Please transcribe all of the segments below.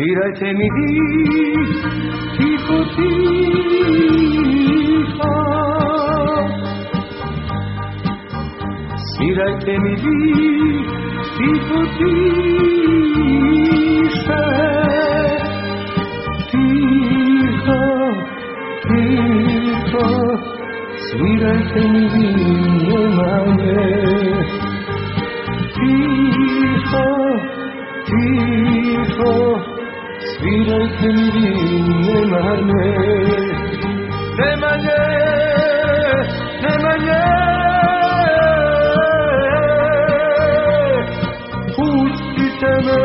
Svirajte mi vi, tiho, tiho. Svirajte mi vi, tiho, tiše. Tiho, tiho. Svirajte mi vi, nemanje. Tiho, tiho. Svirajte mi vi, nemanje. Nemanje, nemanje. Pustite me,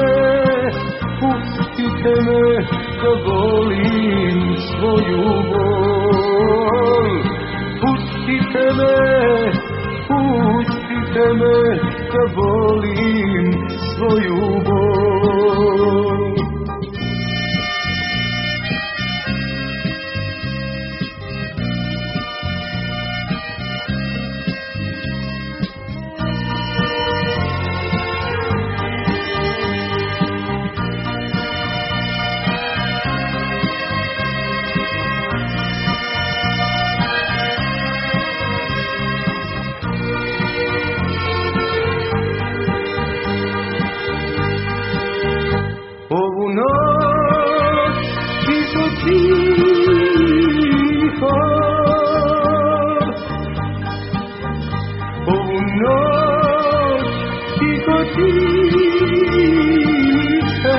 da volim svoju bol. Pustite me, da volim svoju bol. Ovu noć tiho, tiho. Ovu noć tiho, tiše.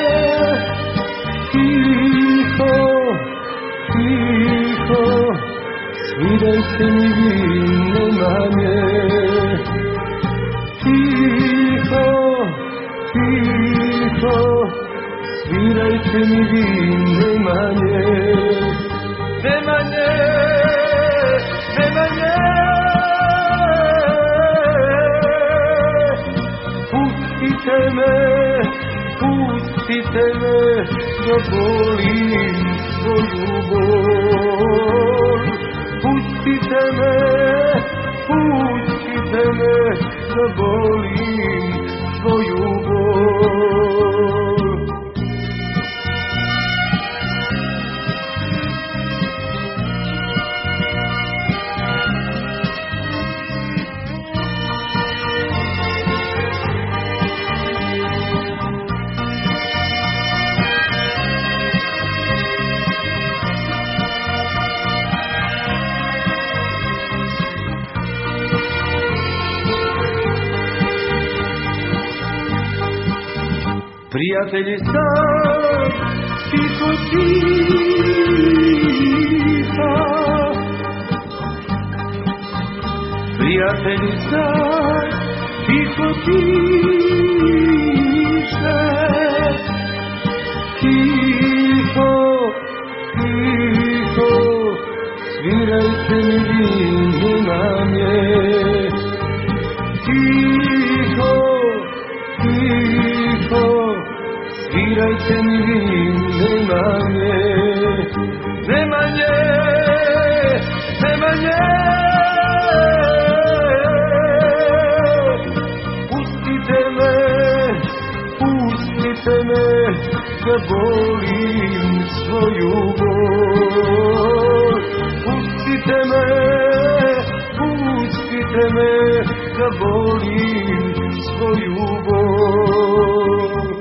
Tiho, tiho. Svirajte mi vi, nemanje. Tiho, tiho. Svirajte mi vi, nemanje. Nemanje, nemanje. Pustite me, da volim svoju bol. Pustite me, da volim svoju bol. Prijatelji sad, tiho, tiho. Prijatelji sad, tiho, tiše. Tiho, tiho. Svirajte mi vi, nemanje. Tiho, tiho. Svirajte mi vi, nemanje. Nemanje, nemanje. Pustite me, da volim svoju bol. Pustite me, da volim svoju bol.